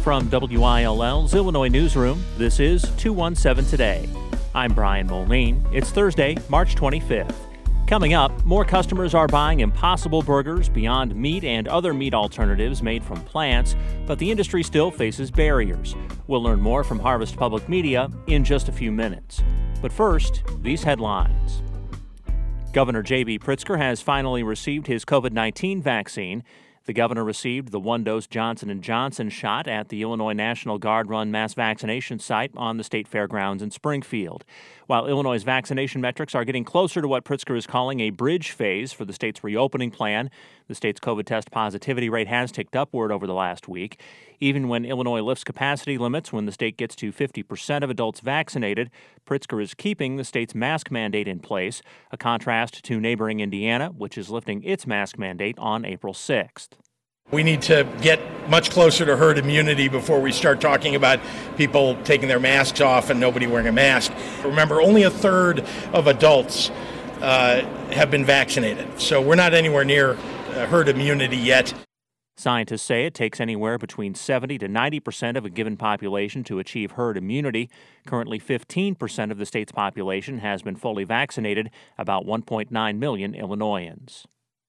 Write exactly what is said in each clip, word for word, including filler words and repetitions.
From W I L L's Illinois Newsroom, this is two one seven Today. I'm Brian Moline. It's Thursday, March twenty-fifth. Coming up, more customers are buying Impossible Burgers, Beyond Meat, and other meat alternatives made from plants, but the industry still faces barriers. We'll learn more from Harvest Public Media in just a few minutes. But first, these headlines. Governor J B Pritzker has finally received his covid nineteen vaccine. The governor received the one-dose Johnson and Johnson shot at the Illinois National Guard-run mass vaccination site on the state fairgrounds in Springfield. While Illinois' vaccination metrics are getting closer to what Pritzker is calling a bridge phase for the state's reopening plan, the state's COVID test positivity rate has ticked upward over the last week. Even when Illinois lifts capacity limits when the state gets to fifty percent of adults vaccinated, Pritzker is keeping the state's mask mandate in place, a contrast to neighboring Indiana, which is lifting its mask mandate on April sixth. We need to get much closer to herd immunity before we start talking about people taking their masks off and nobody wearing a mask. Remember, only a third of adults uh, have been vaccinated, so we're not anywhere near uh, herd immunity yet. Scientists say it takes anywhere between seventy to ninety percent of a given population to achieve herd immunity. Currently, fifteen percent of the state's population has been fully vaccinated, about one point nine million Illinoisans.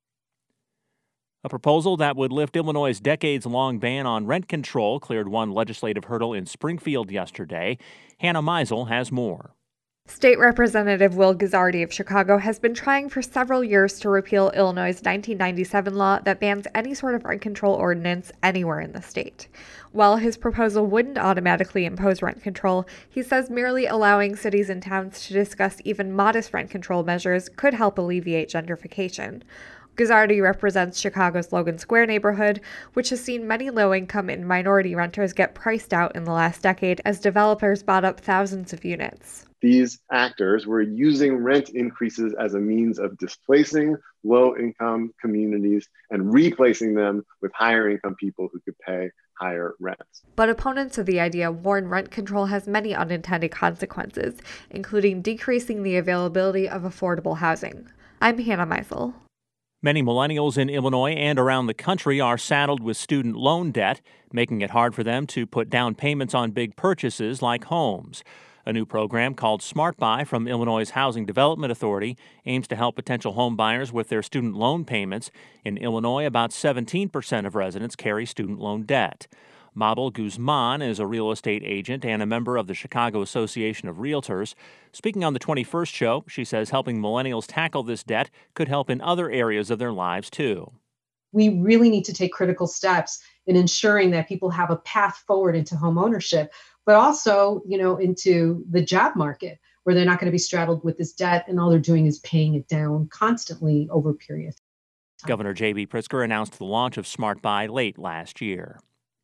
A proposal that would lift Illinois' decades-long ban on rent control cleared one legislative hurdle in Springfield yesterday. Hannah Meisel has more. State Representative Will Guzzardi of Chicago has been trying for several years to repeal Illinois' nineteen ninety-seven law that bans any sort of rent control ordinance anywhere in the state. While his proposal wouldn't automatically impose rent control, he says merely allowing cities and towns to discuss even modest rent control measures could help alleviate gentrification. Guzzardi represents Chicago's Logan Square neighborhood, which has seen many low-income and minority renters get priced out in the last decade as developers bought up thousands of units. These actors were using rent increases as a means of displacing low-income communities and replacing them with higher-income people who could pay higher rents. But opponents of the idea warn rent control has many unintended consequences, including decreasing the availability of affordable housing. I'm Hannah Meisel. Many millennials in Illinois and around the country are saddled with student loan debt, making it hard for them to put down payments on big purchases like homes. A new program called Smart Buy from Illinois' Housing Development Authority aims to help potential home buyers with their student loan payments. In Illinois, about seventeen percent of residents carry student loan debt. Mabel Guzman is a real estate agent and a member of the Chicago Association of Realtors. Speaking on the twenty-first show, she says helping millennials tackle this debt could help in other areas of their lives, too. We really need to take critical steps in ensuring that people have a path forward into home ownership, but also, you know, into the job market, where they're not going to be straddled with this debt and all they're doing is paying it down constantly over a period of time. Governor J B Pritzker announced the launch of Smart Buy late last year.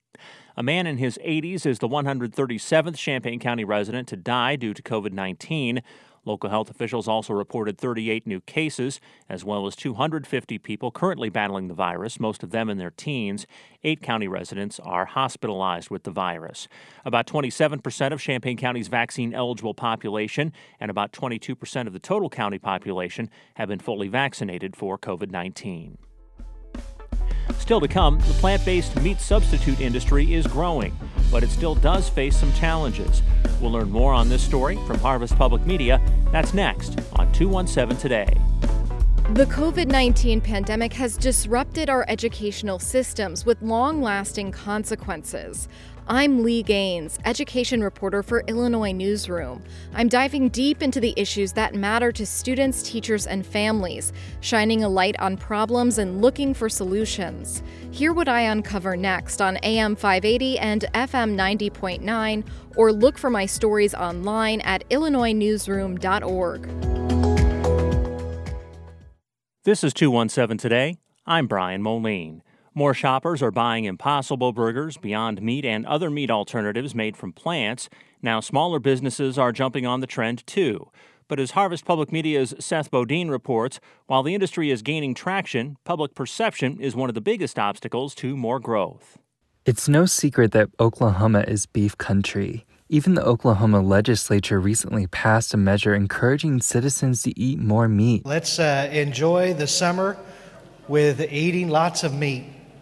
A man in his eighties is the one hundred thirty-seventh Champaign County resident to die due to covid nineteen. Local health officials also reported thirty-eight new cases, as well as two hundred fifty people currently battling the virus, most of them in their teens. Eight county residents are hospitalized with the virus. About twenty-seven percent of Champaign County's vaccine-eligible population and about twenty-two percent of the total county population have been fully vaccinated for covid nineteen. Still to come, the plant-based meat substitute industry is growing, but it still does face some challenges. We'll learn more on this story from Harvest Public Media. That's next on two one seven Today. The covid nineteen pandemic has disrupted our educational systems with long-lasting consequences. I'm Lee Gaines, education reporter for Illinois Newsroom. I'm diving deep into the issues that matter to students, teachers, and families, shining a light on problems and looking for solutions. Hear what I uncover next on A M five eighty and F M ninety point nine, or look for my stories online at illinois newsroom dot org. This is two one seven Today. I'm Brian Moline. More shoppers are buying Impossible Burgers, Beyond Meat, and other meat alternatives made from plants. Now smaller businesses are jumping on the trend, too. But as Harvest Public Media's Seth Bodine reports, while the industry is gaining traction, public perception is one of the biggest obstacles to more growth. It's no secret that Oklahoma is beef country. Even the Oklahoma legislature recently passed a measure encouraging citizens to eat more meat. Let's uh, enjoy the summer with eating lots of meat.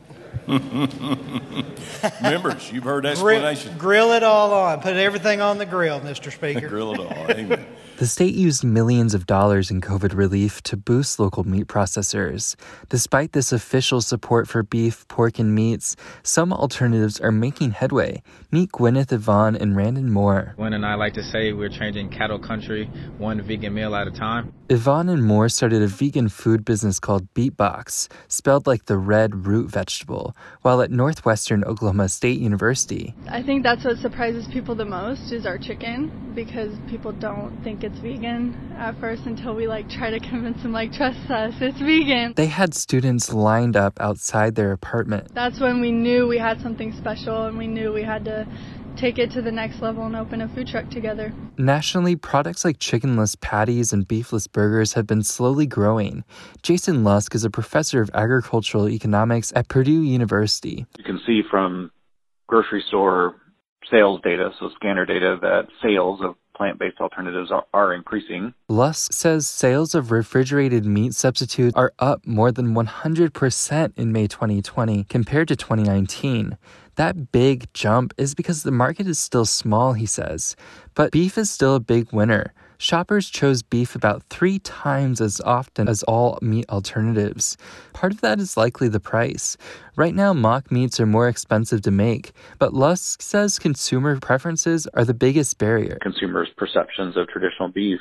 Members, you've heard explanation. Grill, grill it all on. Put everything on the grill, Mister Speaker. Grill it all. Amen. The state used millions of dollars in COVID relief to boost local meat processors. Despite this official support for beef, pork, and meats, some alternatives are making headway. Meet Gwyneth Yvonne and Randon Moore. Gwen and I like to say we're changing cattle country one vegan meal at a time. Yvonne and Moore started a vegan food business called Beatbox, spelled like the red root vegetable, while at Northwestern Oklahoma State University. I think that's what surprises people the most is our chicken, because people don't think it's vegan at first until we like try to convince them, like, trust us, it's vegan. They had students lined up outside their apartment. That's when we knew we had something special and we knew we had to take it to the next level and open a food truck together. Nationally, products like chickenless patties and beefless burgers have been slowly growing. Jason Lusk is a professor of agricultural economics at Purdue University. You can see from grocery store sales data, so scanner data, that sales of plant-based alternatives are, are increasing. Lusk says sales of refrigerated meat substitutes are up more than one hundred percent in May twenty twenty compared to twenty nineteen. That big jump is because the market is still small, he says. But beef is still a big winner. Shoppers chose beef about three times as often as all meat alternatives. Part of that is likely the price. Right now, mock meats are more expensive to make, but Lusk says consumer preferences are the biggest barrier. Consumers' perceptions of traditional beef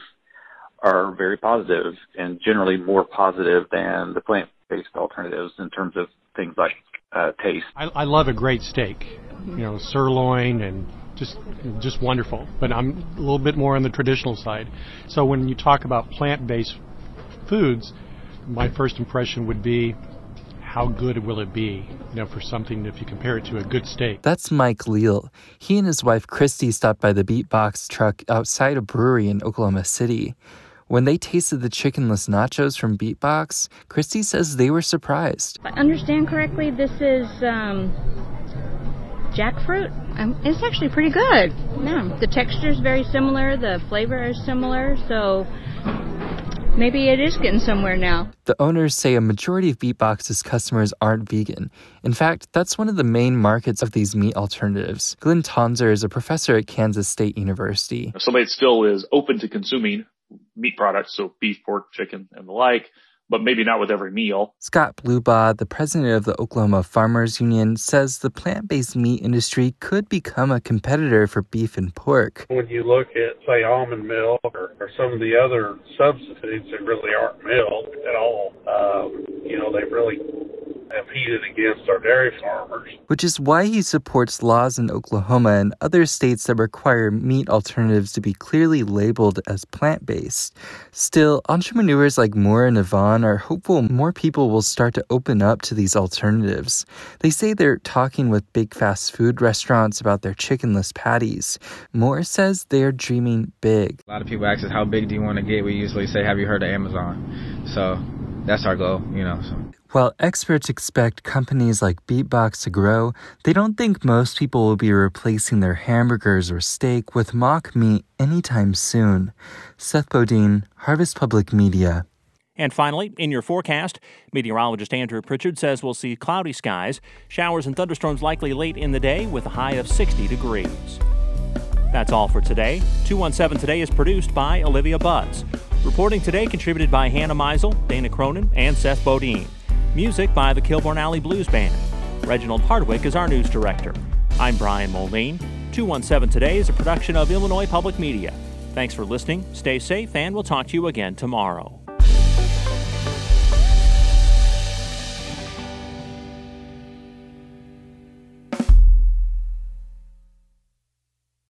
are very positive and generally more positive than the plant-based alternatives in terms of things like uh, taste. I, I love a great steak, you know, sirloin and just just wonderful. But I'm a little bit more on the traditional side. So when you talk about plant-based foods, my first impression would be, how good will it be, you know, for something if you compare it to a good steak? That's Mike Leal. He and his wife Christy stopped by the Beatbox truck outside a brewery in Oklahoma City. When they tasted the chickenless nachos from Beatbox, Christy says they were surprised. If I understand correctly, this is um, jackfruit. Um, it's actually pretty good. Yeah, the texture is very similar. The flavor is similar. So maybe it is getting somewhere now. The owners say a majority of Beatbox's customers aren't vegan. In fact, that's one of the main markets of these meat alternatives. Glenn Tonzer is a professor at Kansas State University. If somebody still is open to consuming meat products, so beef, pork, chicken, and the like, but maybe not with every meal. Scott Blubaugh, the president of the Oklahoma Farmers Union, says the plant-based meat industry could become a competitor for beef and pork. When you look at, say, almond milk or, or some of the other substitutes that really aren't milk at all, um, you know, they really have heated against our dairy farmers. Which is why he supports laws in Oklahoma and other states that require meat alternatives to be clearly labeled as plant-based. Still, entrepreneurs like Moore and Yvonne are hopeful more people will start to open up to these alternatives. They say they're talking with big fast food restaurants about their chickenless patties. Moore says they're dreaming big. A lot of people ask us, how big do you want to get? We usually say, have you heard of Amazon? So that's our goal, you know. So. While experts expect companies like Beatbox to grow, they don't think most people will be replacing their hamburgers or steak with mock meat anytime soon. Seth Bodine, Harvest Public Media. And finally, in your forecast, meteorologist Andrew Pritchard says we'll see cloudy skies, showers and thunderstorms likely late in the day with a high of sixty degrees. That's all for today. two one seven Today is produced by Olivia Butts. Reporting today contributed by Hannah Meisel, Dana Cronin, and Seth Bodine. Music by the Kilbourne Alley Blues Band. Reginald Hardwick is our news director. I'm Brian Moline. two one seven Today is a production of Illinois Public Media. Thanks for listening, stay safe, and we'll talk to you again tomorrow.